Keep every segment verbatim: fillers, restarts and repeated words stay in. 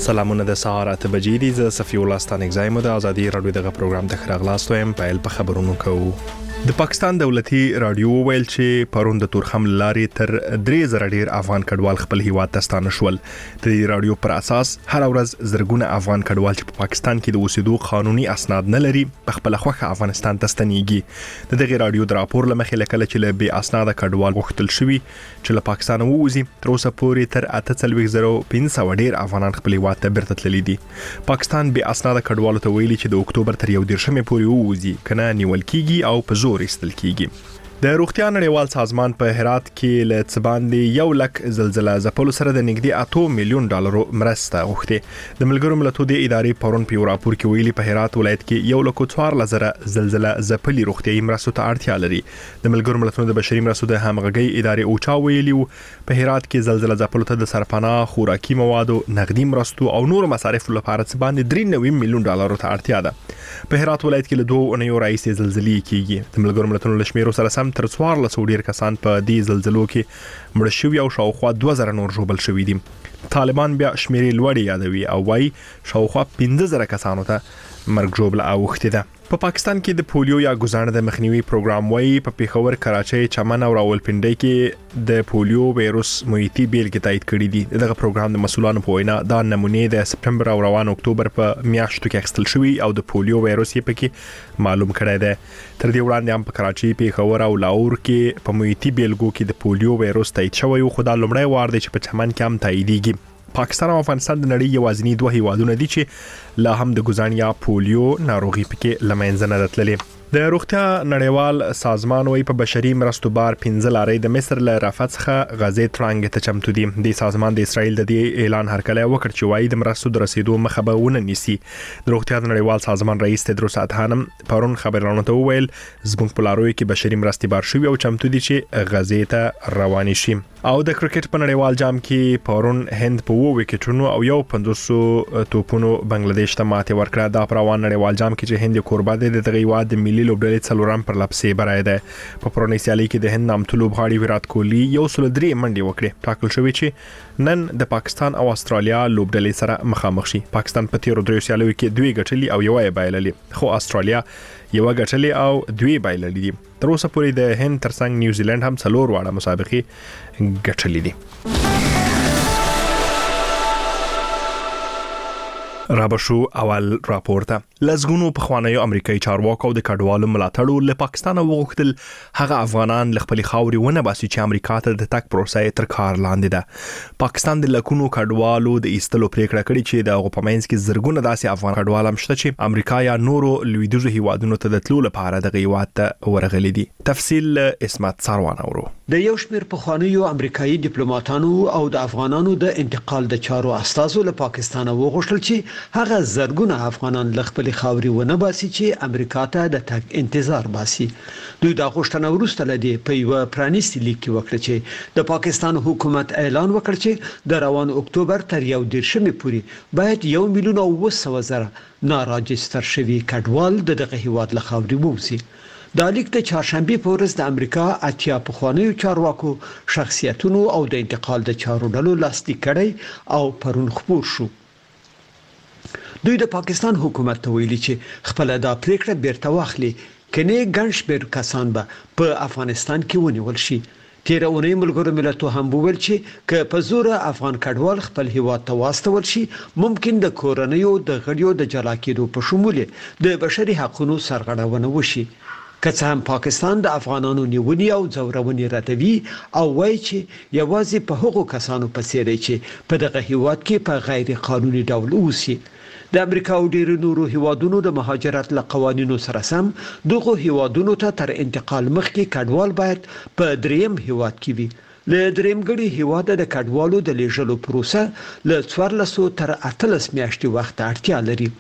سلامونه د سهار اته بجې دي. زه صفي الله ستانګزایم د ازادي رادیو دغه پروګرام ته خراغلاست وایم. په په خبرونو کوو. د پاکستان دولتي رادیو ویل چې پرون د تورخم لارې تر درې زره ډیر افغان کډوال خپل هیواد ته ستانه شول. د رادیو پر اساس هر ورځ زرګونه افغان کډوال چې په پاکستان کې د اوسېدو قانوني اسناد نه لري په خپل خوخه افغانستان ته ستنېږي. د دغه رادیو د راپور لمخې لکه چې له بې اسناد کډوال غوښتل شوی چې له پاکستان ووزي تر اوسه پورې تر اته څلوېښت زره پنځه سوه ډیر افغانان خپل هیواد ته بیرته تللي دي. پاکستان بې اسناد کډوالو ته ویلي چې د اکتوبر تر یو دېرشمې پورې ووزي کنه نیول کیږي او په زور ایستل کیږي. د روغتیا نړیوال سازمان په هرات کې له څباندې یو لک زلزلہ ځپلو سره د نږدې اته میلیون ډالرو مرسته غوښتې. د ملګرو ملتونو د ادارې پرون په راپور کې ویلي په هرات ولایت کې یو لک څوارلس زره زلزلہ ځپلي روغتیايي مرستو ته اړتیا لري. د ملګرو ملتونو د بشري مرستو د همغږي ادارې اوچا ویلي په هرات کې زلزلہ ځپلو ته د سرپناه خوراکي موادو نقدي مرستو او نور مصارف لپاره څباندې درې نوي میلیون ډالرو ته اړتیا ده. په هرات ولایت کې له دوه اونیو راځي زلزلې کیږي. د ملګرو ملتونو له شمیرو سره سم تر څوارلس ډیر کسان په دې زلزلو کې مړ شوي او شاوخوا دوه زره نور ژوبل شوي دي. طالبان بیا شمیرې لوړې یادوي او وايي شاوخوا پنځه زره کسانو ته مرګ ژوبله اوښتې ده. په پا پاکستان کې د پولیو یا ګزانه د مخنیوي پروګرام وایي په پیښور، کراچۍ، چمن او راولپنډۍ کې د پولیو وایروس محیطي بیلګې تایید کړي دي. دغه پروګرام د مسؤلانو په وینا دا نمونې د سپټمبر او روان اکتوبر په میاشتو کې اخیستل شوي او د پولیو وایروس یې پکې معلوم کړی دی. تر دې وړاندې هم په کراچۍ، پیښور او لاهور کې په محیطي بیلګو کې د پولیو وایروس تایید شوی او خو دا لومړی وار دی چې په چمن کې هم تاییدېږي. پاکستان او افغانستان د نړۍ یوازینی دوه هیوادونه دي چې لا هم د ګزان یا پولیو ناروغي پکې لمنځه نه تللې. د روغتیا نړیوال سازمان وایي په بشري مرستو بار پنځه لارې د مصر له رافت څخه غزې ترانګ ته چمتو دي. د سازمان د اسرائیل د دې اعلان هرکلی وکړ چې وایي د مرستو د رسیدو مخه به ونه نیسي. د روغتیا نړیوال سازمان رئیس تدروس ادحانم پرون خبرونو ته وویل زموږ په لاروي کې بشري مرستې بار شوي او چمتو دي چې غزې ته روانې شي. او د کرکټ په نړیوال جام کې پرون هند په وو وکټونو او یو پنځوس توپونو بنگلاديش ته ماته ورکړه. د روان نړیوال جام کې چې هند کوربه دی د دغه هیواد د ملي لوبډلې څلورم پر لپسې برای ده. په پرونی سیالي کې د هند نامتو لوبغاړي ویرات کوهلی یو سل درې منډي وکړي. ټاکل شوی چې نن د پاکستان او استرالیا لوبډلې سره مخامخ شي. پاکستان په تیرو درې سیالیو کې دوی ګټلي او یو یې بایللې، خو استرالیا یو ګټلې او دوی بایللې دي. تر اوسه پورې د هند ترڅنګ نیوزیلند هم څلور واړه مسابقې ګټلې دي. رابشو اول راپورته لزګونو په خوانیو امریکایي چارواکو د کډوالو ملاتړو له پاکستان وغوښتل هغه افغانان ل خپل خاوري ونه باسي چې امریکا ته د تک پروسه تر کار لاندې ده. پاکستان د لکونو کډوالو د ایستلو پریکړه کړې چې د غوپمنس کې زرګونه داسې افغان کډوال هم شته چې امریکا یا نورو لویدیځو هیوادونو ته د تلو لپاره د هیواد ته ورغلي دي. تفصیل اسمت سروان اورو. د یو شمېر پخوانیو امریکایي ډیپلوماټانو او د افغانانو د انتقال د چارو استازو له پاکستان وغوښتل چې هغه زرګونه افغانان ل خپل خاوري ونه باسي چې امریکا ته د تک انتظار باسي. دوی دا غوښتنه ورسته لدی په یو پرانیستي لیک کې وکړه چې د پاکستان حکومت اعلان وکړ چې د روان اکتوبر تر یو دېرشمې پورې باید یو میلیون او اوه سوه زره ناراجستر شوي کډوال د دغه هیواد له خاوري ووځي. دا لیک د چهارشنبه په ورځ د امریکا اتیا پخوانیو چارواکو شخصیتونو او د انتقال د چارو ډلو لاسلیک کړي او پرون خپور شو. دوی د پاکستان حکومت ته ویلي چې خپل دا پریکړه بیرته واخلي کني ګنش بیر کسان به په افغانستان کې ونیول شي. تیر اونۍ ملګرو ملتونو هم وویل چې که په زور افغان کډوال خپل هیواد ته واستول شي ممکن د کورنیو د غړیو د جلا کېدو په شمول د بشري حقوقو سرغړونه وشي. که څه هم پاکستان د افغانانو نیونی او ځورونې ردوي او وایي چې یوازې په هغو کسانو پسې دی چې په دغه هیواد کې په غیر قانوني ډول اوسي. د امریکا او ډیرو نورو هیوادونو د مهاجرت له قوانینو سره سم دغه هیوادونو ته تر انتقال مخکې کډوال باید په دریم هیواد کې وي. له درېمګړي هیواد د کډوالو د لیږلو پروسه له څوارلس تر اتلس میاشتې وخت اړتیا لري.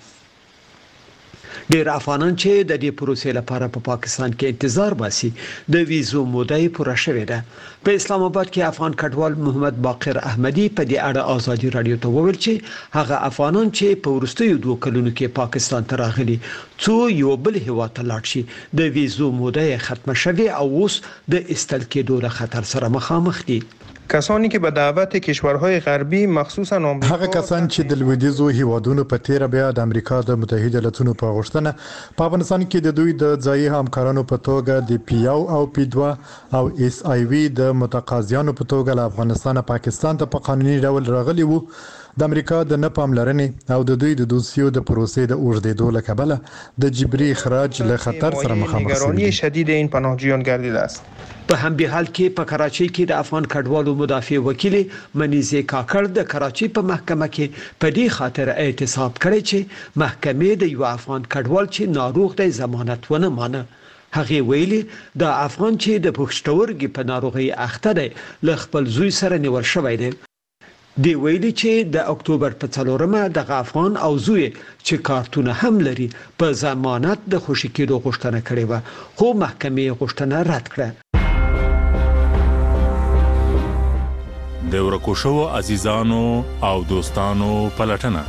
ډیر افغانان چې د دې پروسې لپاره په پا پاکستان کې انتظار باسي د ویزو موده پوره شوې ده. په اسلام آباد کې افغان کډوال محمد باقر احمدي په دې اړه ازادي رادیو ته وویل چې هغه افغانان چې په وروستیو دوه کلونو کې پاکستان ته راغلي څو یو بل هیواد ته لاړ شي د ویزو موده ختمه شوې او اوس د استل کېدو له خطر سره مخامخ دي. کسانی که به دعوت کشورهای غربی مخصوصا آمریکا هغه کسان چې د لویدیځو هیوادونو په تیر بیا د امریکا د متحده ایالاتونو په غوښتنه په افغانستان کې د دوی د ځایي همکارانو په توګه د پی یو او پی دوه او اس آی وی د متقاضیانو په توګه له افغانستان پاکستان ته په قانوني ډول راغلي وو د امریکا د نه پاملرنې او د دوی د دوسیو د پروسې د اوږدېدو له کبله د جبري اخراج له خطر سره مخامخ نگرانی شدید این پناهجویان گردیده است. په همدې حال کې په کراچۍ کې د افغان کډوالو مدافع وکیل منیزه کاکړ د کراچۍ په محکمه کې په دې خاطر اعتصاب کړی چې محکمې د یو افغان کډوال چې ناروغ دی ضمانت ونه مانه. هغه ویلي د افغان چې د پښتورګي په ناروغي اخته دی ل خپل زوی سره نیول شوی دی. دی ویلي چې د اکتوبر په څلورمه د افغان او زوی چې کارتونه هم لري په ضمانت د خوشی کېدو غوښتنه کړې و خو محکمې غوښتنه رد کړه. د ورکو شوو عزیزانو او دوستانو پلټنه.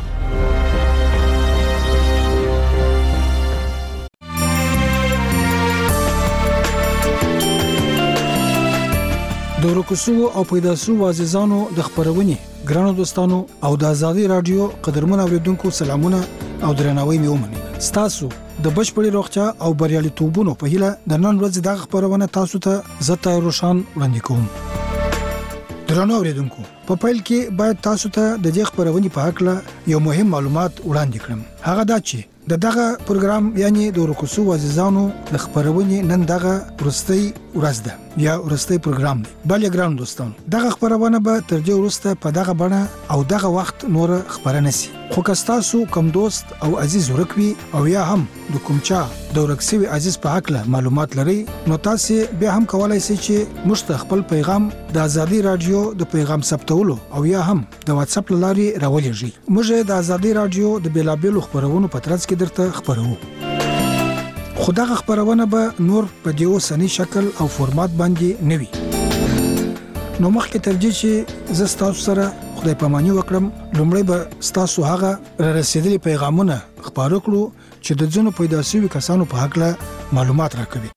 د ورکو شوو او پیدا شوو عزیزانو د خبرونې ګرانو دوستانو او د آزادي رادیو قدرمن اوریدونکو سلامونه او درناوی مې ومني. ستاسو د بشپړي روغتیا او بریالیتوبونو په هیله د نن ورځې د خبرونه تاسو ته زتا روشان وړاندې کوم. درنو اوریدونکو په پیل کې باید تاسو ته د دې خبرونې په حق له یو مهم معلومات وړاندې کړم. هغه دا چې د دغه پروګرام یعنی د ورکوسو عزیزانو د خبرونې نن دغه ورستۍ ورځ ده یا ورستۍ پروګرام دی. بل ګران دوستان دغه خبرونه به تر دې ورسته په دغه بڼه او دغه وخت نور خبرنه سي. خو کستاسو کوم دوست او عزیز ورکوي او یا هم د کوم چا د ورکسوي عزیز په حق له معلومات لري نو تاسو بیا هم کولای شئ چې مستقبل پیغام د آزادي رادیو د پیغام ثبتولو او یا هم د واتس اپ لارې راولېږئ. موږ د آزادي رادیو د بیلابېلو خبرونو په ترڅ کې درته خبرو. خدغه خبرونه به نور په دیو سنی شکل او فرمات باندې نوي. نو مخکې ترجیح چې زستاسو سره خدای پاماني وکړم لومړی به ستاسو هغه رسیدلي پیغامونه خبرو کړو چې د ځینو پیدا شوي کسانو په حق له معلومات راکوي.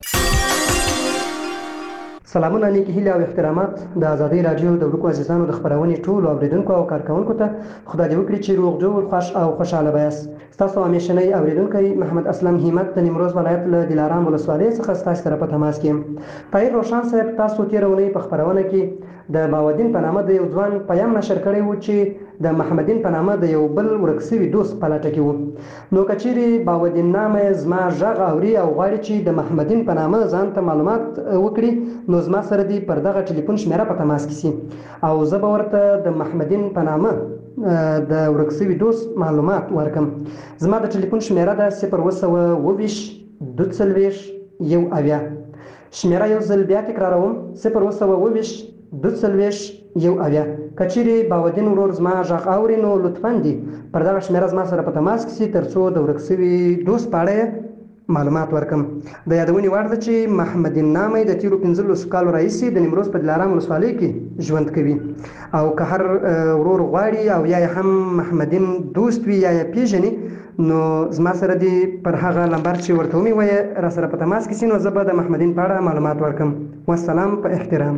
سلامونه نیکی هیله او احترامات د آزادي رادیو د ورکو عزیزانو د خبرونې ټول اوریدونکو او کارکونکو ته خدای دې وکړي چې روغ جوړ خوش او خوشاله وایاست. تاسو همیشنی اوریدونکو محمد اسلم همت د نیمروز ولایت له دلارام ولسوالۍ څخه تاسو سره په تماس کې. طاهر روشان صاحب تاسو تیر ونې په خبرونه کې د باودین په نامه د یو ځوان پیغام نشر کړی و چې د محمدین په نامه د یو بل ورکسوي دوست په لټه کې و. نو کچيري باودین نامه زما ژغ اوري او غواړي چې د محمدین په نامه ځان ته معلومات وکړي نو زما سره دی پر دغه ټلیفون شمیره په تماس کې سي او زه به ورته د محمدین په نامه د ورکسوي دوست معلومات ورکم. زما د ټلیفون شمیره ده صفر وسوه وویش دوه څلوېښت یو اویا. شمیره یو ځل بیا تکراروم صفر وسوه وویش دوه څلوېښت یو اویا. کچيري باودین ورور زما ژغ اوري نو لطفاً دی پر دغه شمیره زما سره په تماس کې سي ترڅو د ورکسوي دوست په اړه معلومات ورکم. د یادونې وړ ده چې محمدین نامه د تیرو پنځلسو کالو راهیسې د نیمروز په دلارام ولسوالۍ کې ژوند کوي او که هر ورور غواړي او یا هم محمدین دوست وي یا یې پیژني نو زما سره دی پر هغه نمبر چې ورته ومې وایي را سره په تماس کې سي نو زه به د محمدین په اړه معلومات ورکم. والسلام په احترام.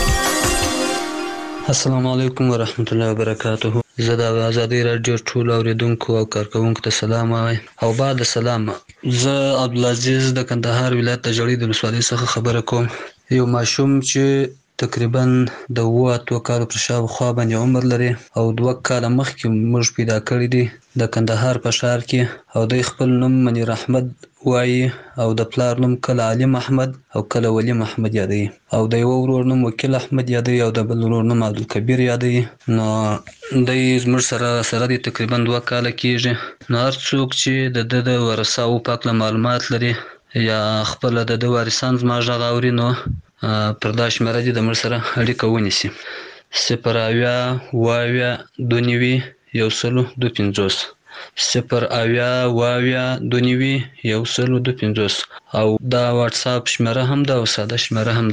السلام علیکم ورحمت الله وبرکاته. زه د آزادي رادیو ټول اوریدونکو او کارکونکو ته سلام وایم او بعد سلام. زه عبدالعزیز د کندهار ولایت د جړې د ولسوالۍ څخه خبره کوم. یو ماشوم چې تقریبا د اوه اتو کالو پر شاوخوا باندې عمر لري او دوه کاله مخکې موږ پیدا کړی دی د کندهار په ښار کې او د خپل نوم منیر احمد وایي او د پلار نوم کله علیم احمد او کله ولی محمد یادوي او د یو ورور نوم وکیل احمد یادوي او د بل ورور نوم عبدالکبیر یادوي. نو دی زموږ سره سره دی تقریبا دوه کاله کېږي. نو هر څوک چې د ده د ورثاو په هکله معلومات لري یا خپله د ده وارثان زما غږ اوري نو پر دا شمېره دې د موږ سره اړیکه ونیسي. صفر اویا اوه اویا دوه نوي یو سلو دوه پنځوس صفر اویا اوه اویا دوه نوي یو سلو دوه پنځوس او دا واتس اپ شمېره هم ده او ساده شمېره هم ده.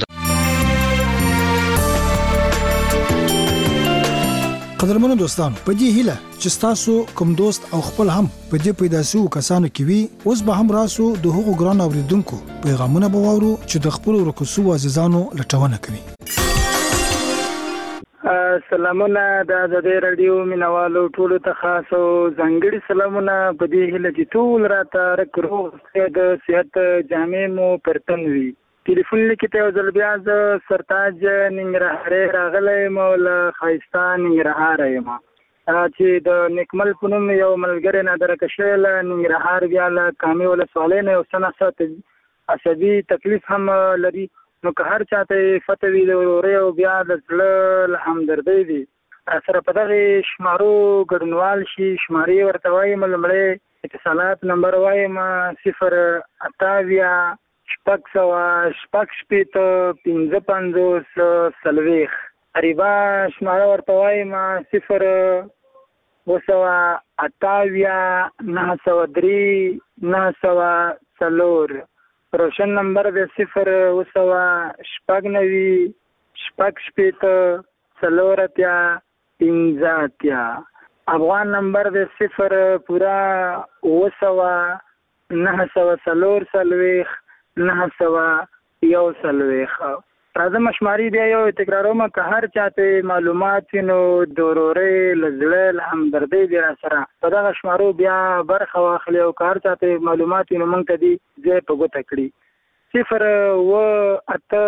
قدرمنو دوستانو په دې هیله چې تاسو کوم دوست او خپل هم په دې پیدا شو کسانو کې وي اوس به هم راسو د هغو ګران اوریدونکو پیغامونه به واورو چې د خپل ورکوسو عزیزانو لټونه کوي. سلامونه د آزادۍ رادیو مینوالو ټولو ته خاص او ځانګړي سلامونه په دې هیله چې ټول راته رک روغ د صحت جامې مو پرتن وي. ټلیفون لیکته یو ځل بیا زه سرتاج ننګرهارۍ راغلی یم او له ښایسته ننګرهاره یم چې د نیکمل په نوم یو ملګری نادرکه شوی له ننګرهار بیا له کامې ولسوالۍ نه یو څه ناڅه عصبي تکلیف هم لري، نو که هر چاته فتح وي د ورورۍ او بیا د زړه له همدردۍ وي سره په دغې شمارو ګډونوال شي. شمارې ورته وایم، لومړی اتصالات نمبر وایم صفر اته اویا شپږ سوه شپږ شپېته پنځه پنځوس څلوېښت. قریبا شماره ورته وایم صفر اوه سوه اته اویا نهه سوه درې نهه سوه څلور. روشن نمبر د صفر اوه سوه شپږ نوي شپږ شپېته څلور اتیا پنځه اتیا. افغان نمبر د صفر پورا اوه سوه نهه سوه څلور څلوېښت نهه سوه یو څلوېښت. راځم شمارې بیا یو تکراروم، که هر چاته معلومات وي نو د ورورۍ له زړه له همدردۍ دې را سره په دغه شمارو بیا برخه واخلي او که هر چاته معلومات وي نو موږ ته دې ځای په ګوته کړي. صفر اوه اته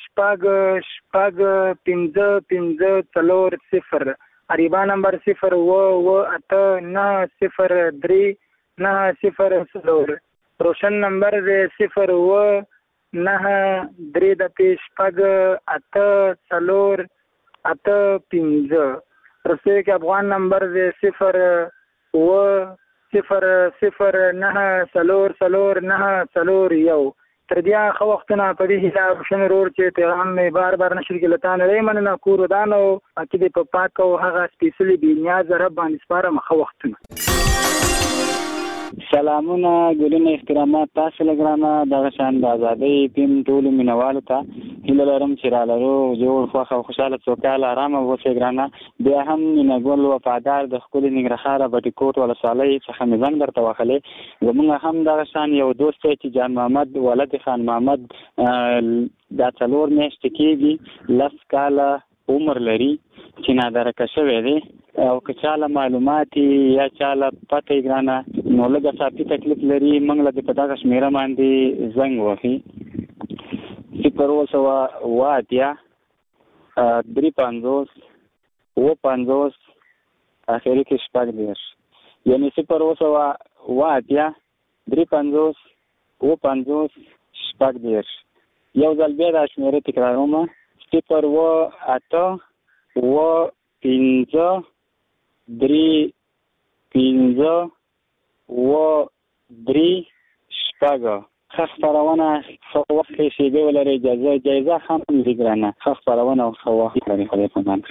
شپږ شپږ پنځه پنځه څلور صفر. عریبا نمبر صفر اوه اوه اته نهه صفر درې نهه صفر څلور. روشن نمبر دی صفر اوه نهه درې دپې شپږ اته څلور اته پنځه. رسوي کې افغان نمبر دی صفر اوه صفر صفر نهه څلور څلور نهه څلور یو. تر بیا ښه وختونه په دې هیله روشن ورور چې پیغام مې بار بار نشر کې له تا نه دی مننه کور ودان او عقیدې په پاک او هغه سپېڅلي بې نیازه رب باندې سپارم. ښه وختونه. سلامونه ګلونه احترامات تاسو لګرانه دغه شان د آزادۍ پیم ټولو مینوالو ته هیله لرم چې را لرو جوړ خوښ او خوشحاله سوکاله ارامه اوسئ ګرانه. بیا هم مینهګل وفادار د ښکلي ننګرهار بټي کوټ ولسوالۍ څخه مې زنګ درته وهلی. زموږ هم دغه شان یو دوست دی چې جان محمد ولد خان محمد دا څلور میاشتې کېږي لس کاله عمر لري چې نادرکه شوی دی او که چاله معلومات یا چاله پته یې ګرانه نو لږه صافي تکلیف لري موږ له دې په دغه شمېره باندې زنګ وهي صفر اوه سوه اوه اتیا درې پنځوس اوه پنځوس اخري کې شپږ دېرش، یعنې صفر اوه سوه اوه اتیا درې پنځوس اوه پنځوس شپږ دېرش. یو ځل بیا دا شمېره تکراروم صفر اوه اته اوه پنځه درې پنځه اوه درې شپږ. ښه خپرونه ښه وخت کې شیبې ولرئ، اجازه جایزه هم دي ګرانه. ښه خپرونه او ښه وخت لري. خدای پامان.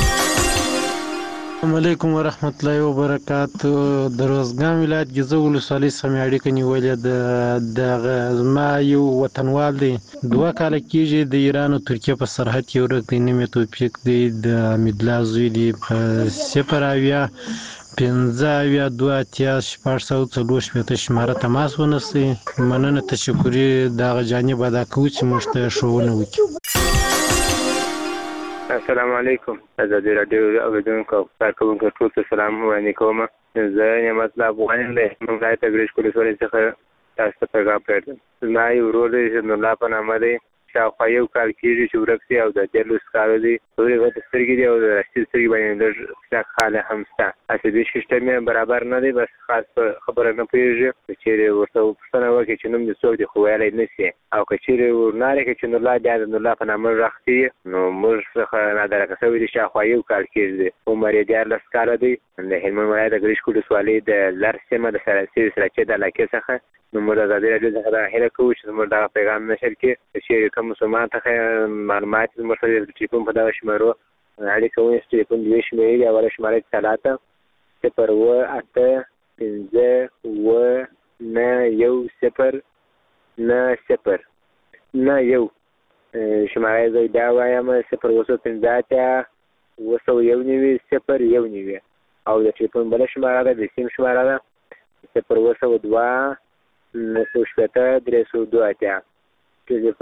السلام علیکم ورحمت الله وبرکاتو. د روزګان ولایت ګیزه ولسوالۍ څخه مې اړیکه نیولې. د زما یو وطنوال دی دوه کاله کېږي د ایران او ترکیې په سرحد کې ورک دی. نوم یې توفیق دی، د حمیدالله زوی دی. په صفر اویا پنځه اویا دوه اتیا شپږ سوه څلور شپېته شماره تماس ونیسئ. مننه تشکري د هغه جانب ادا کوو چې موږ ته ښوونه وکړي. السلام علیکم. آزادۍ راډیو اورېدونکو او کارکوونکو ټول ته سلام وړاندې کوم. زه نعمت الله افغان یم د منګای تګریش ولسوالۍ څخه تاسو ته پیغام پرېږدم. زما یو ورور دی چې نورالله په نامه دی، شاوخوا یو کال کېږي چې ورک دی او د دیارلس کاله دی. تورې غټې سترګې دي او د راستي سترګې باندې لږ کلک خاله هم شته. عصبي سیسټم یې برابر نه دی، بس خاص په خبره نه پوهېږي. که چېرې ورته پوښتنه وکړي چې نوم دې څوک دی خو ویلی نه شي، او که چېرې ورنارې کړي چې نورالله بیا د نورالله په نامه غږ کړي نو موږ څخه نادرکه شوی دی. شاوخوا یو کال کېږي دی، عمر یې دیارلس کاله دی. د هلمند ولایت د ګرشک ولسوالۍ د لر سیمه د سراسي سراچې د علاقې څخه. نو موږ د ازادۍ راډیو څخه دا هیله کوو چې زموږ دغه پیغام نشر کړي. که چېرې کوم مسلمان څخه معلومات زموږ سره د ټلیفون په دغه شمېرو اړیکه ونیسي. ټلیفون دوې شمېرې دي. اوله شماره اتصالاته صفر اوه اته پنځه اوه نه یو صفر نه صفر نه یو. شماره زه بیا وایم صفر اوه سوه پنځه اتیا اوه سوه یو نوي صفر یو نوي. او د ټلیفون بله شماره ده د سیم شماره ده صفر اوه سوه دوه نهه سوه شپېته درې سوه دوه اتیا.